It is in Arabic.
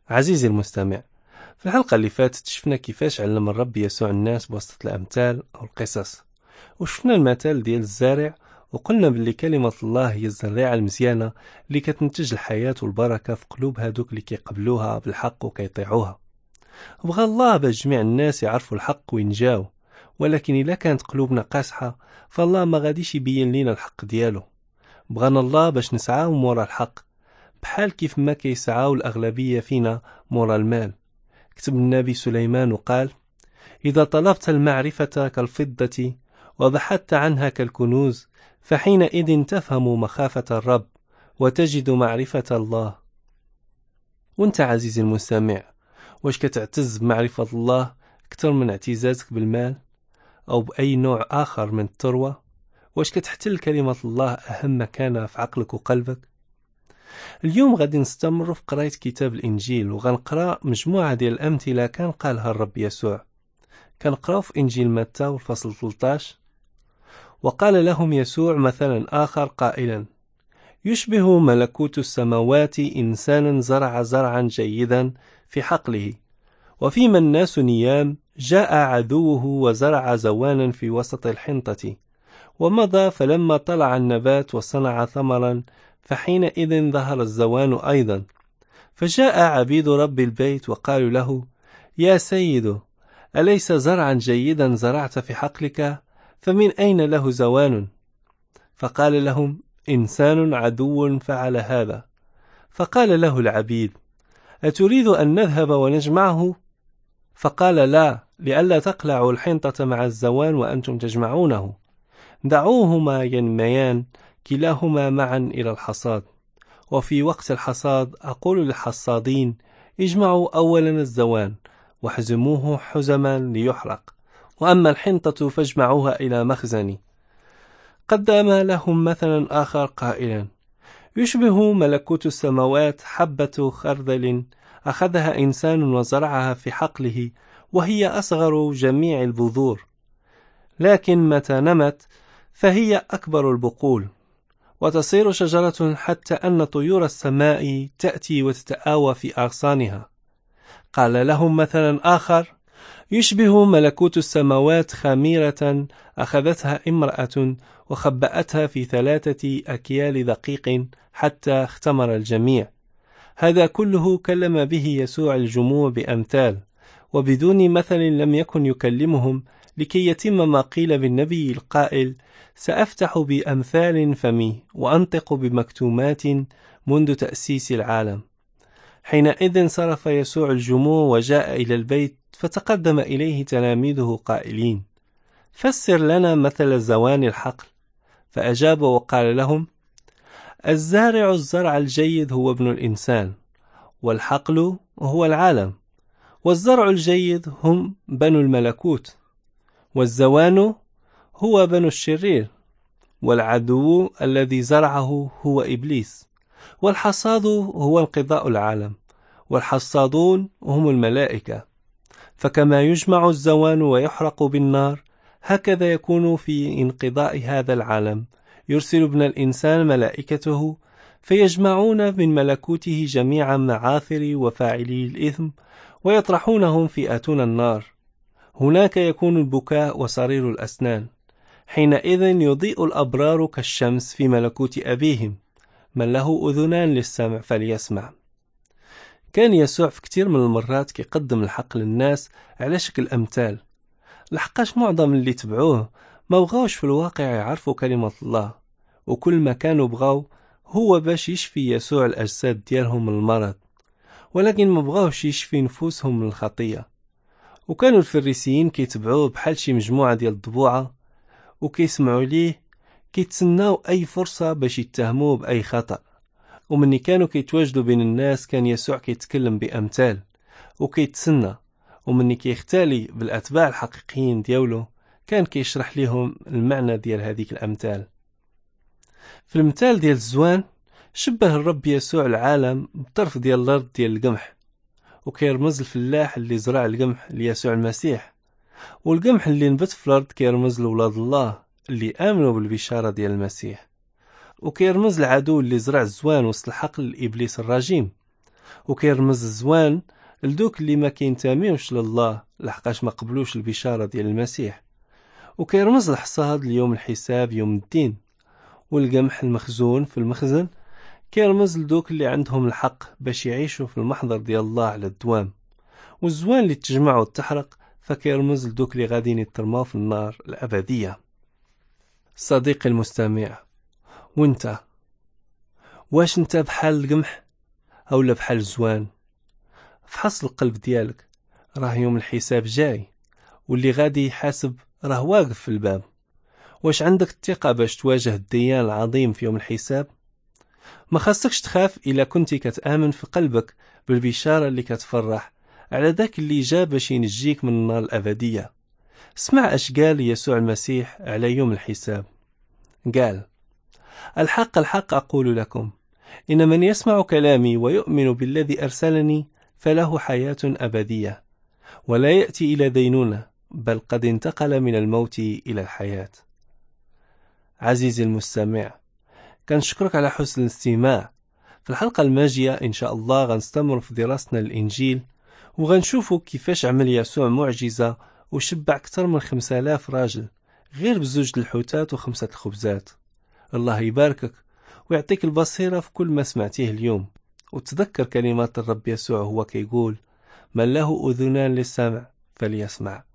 عزيزي المستمع، في الحلقة اللي فاتت شفنا كيفاش علم الرب يسوع الناس بواسطة الأمثال أو القصص، وشفنا المثال ديال الزارع، وقلنا باللي كلمة الله هي الزريعة المزيانة اللي كتنتج الحياة والبركة في قلوب هادوك اللي كيقبلوها بالحق وكيطيعوها. بغى الله باش جميع الناس يعرفوا الحق وينجاو، ولكن إلا كانت قلوبنا قاسحة فالله ما غاديش يبين لنا الحق ديالو. بغانا الله باش نسعاو مورا الحق، بحال كيف ما كيسعاو الأغلبية فينا مورا المال. كتب النبي سليمان وقال: إذا طلبت المعرفة كالفضة وبحثت عنها كالكنوز، فحينئذ تفهم مخافة الرب وتجد معرفة الله. وانت عزيزي المستمع، واش كتعتز بمعرفة الله أكثر من اعتزازك بالمال أو بأي نوع آخر من الثروة؟ واش كتحتل كلمة الله أهم مكانة في عقلك وقلبك؟ اليوم غادي نستمر في قراية كتاب الإنجيل، وغنقرأ مجموعة ديال الأمثلة كان قالها الرب يسوع. كنقراو في إنجيل متى والفصل 13: وقال لهم يسوع مثلا آخر قائلا: يشبه ملكوت السماوات إنسانا زرع زرعا جيدا في حقله، وفيما الناس نيام جاء عدوه وزرع زوانا في وسط الحنطة، ومضى، فلما طلع النبات وصنع ثمرا فحينئذ ظهر الزوان أيضا. فجاء عبيد رب البيت وقالوا له: يا سيد، أليس زرعا جيدا زرعت في حقلك؟ فمن أين له زوان؟ فقال لهم: إنسان عدو فعل هذا. فقال له العبيد: أتريد أن نذهب ونجمعه؟ فقال: لا، لئلا تقلعوا الحنطة مع الزوان وأنتم تجمعونه. دعوهما ينميان كلاهما معا إلى الحصاد، وفي وقت الحصاد أقول للحصادين: اجمعوا أولا الزوان واحزموه حزما ليحرق، وأما الحنطة فاجمعوها إلى مخزني. قدم لهم مثلا آخر قائلا: يشبه ملكوت السماوات حبة خردل أخذها إنسان وزرعها في حقله، وهي أصغر جميع البذور، لكن متى نمت فهي أكبر البقول، وتصير شجرة حتى أن طيور السماء تأتي وتتآوى في أغصانها. قال لهم مثلا آخر: يشبه ملكوت السماوات خميرة أخذتها امرأة وخبأتها في 3 أكيال دقيق حتى اختمر الجميع. هذا كله كلم به يسوع الجموع بأمثال، وبدون مثل لم يكن يكلمهم، لكي يتم ما قيل بالنبي القائل: سأفتح بأمثال فمي وأنطق بمكتومات منذ تأسيس العالم. حينئذ صرف يسوع الجموع وجاء إلى البيت، فتقدم إليه تلاميذه قائلين: فسر لنا مثل زوان الحقل. فأجاب وقال لهم: الزارع الزرع الجيد هو ابن الإنسان، والحقل هو العالم، والزرع الجيد هم بنو الملكوت، والزوان هو بنو الشرير، والعدو الذي زرعه هو إبليس، والحصاد هو انقضاء العالم، والحصادون هم الملائكة. فكما يجمع الزوان ويحرق بالنار، هكذا يكون في انقضاء هذا العالم. يرسل ابن الإنسان ملائكته فيجمعون من ملكوته جميع معاثر وفاعلي الإثم، ويطرحونهم في آتون النار. هناك يكون البكاء وصرير الأسنان. حينئذ يضيء الأبرار كالشمس في ملكوت أبيهم. من له أذنان للسمع فليسمع. كان يسوع في كتير من المرات كيقدم الحق للناس على شكل أمثال، لحقاش معظم اللي تبعوه ما بغاوش في الواقع يعرفوا كلمة الله، وكل ما كانوا بغاو هو باش يشفي يسوع الأجساد ديالهم من المرض، ولكن ما بغاوش يشفي نفوسهم من الخطية. وكانوا الفريسيين كيتبعوه بحال شي مجموعة ديال الضبوعة، وكيسمعوا ليه كيتسناو أي فرصة باش يتهموه بأي خطأ. ومني كانوا كيتواجدوا بين الناس كان يسوع كيتكلم بأمثال وكيتسنى، ومني كيختالي بالأتباع الحقيقيين ديالو كان كيشرح لهم المعنى ديال هذيك الأمثال. في المثال ديال الزوان شبه الرب يسوع العالم بطرف ديال الأرض ديال القمح، وكيرمز الفلاح اللي زرع القمح ليسوع المسيح، والقمح اللي نبت في الأرض كيرمز لولاد الله اللي آمنوا بالبشارة ديال المسيح، وكيرمز العدو اللي زرع الزوان وسط الحقل لإبليس الرجيم. وكيرمز الزوان لدوك اللي ما كينتميوش لله لحقاش ما قبلوش البشارة ديال المسيح، وكيرمز الحصاد ليوم الحساب يوم الدين، والقمح المخزون في المخزن كيرمز لدوك اللي عندهم الحق باش يعيشوا في المحضر ديال الله على الدوام، والزوان اللي تجمع وتحرق فكيرمز لدوك اللي غاديين يترماو في النار الأبدية. صديقي المستمع، وانت واش انت بحال القمح اولا بحال الزوان؟ فحص القلب ديالك، راه يوم الحساب جاي واللي غادي يحاسب راه واقف في الباب. واش عندك الثقة باش تواجه الديان العظيم في يوم الحساب؟ ما خاصكش تخاف إلا كنتي كتآمن في قلبك بالبشارة اللي كتفرح على ذاك اللي جا باش ينجيك من النار الأبدية. اسمع اش قال يسوع المسيح على يوم الحساب. قال: الحق الحق أقول لكم، إن من يسمع كلامي ويؤمن بالذي أرسلني فله حياة أبدية، ولا يأتي إلى دينونة، بل قد انتقل من الموت إلى الحياة. عزيزي المستمع، كنشكرك على حسن الاستماع. في الحلقة الماجية إن شاء الله غنستمر في دراستنا الإنجيل، وغنشوفوا كيفاش عمل يسوع معجزة وشبع أكثر من 5000 راجل غير بزوج الحوتات و5 الخبزات. الله يباركك ويعطيك البصيرة في كل ما سمعتيه اليوم، وتذكر كلمات الرب يسوع هو كيقول: من له أذنان للسمع فليسمع.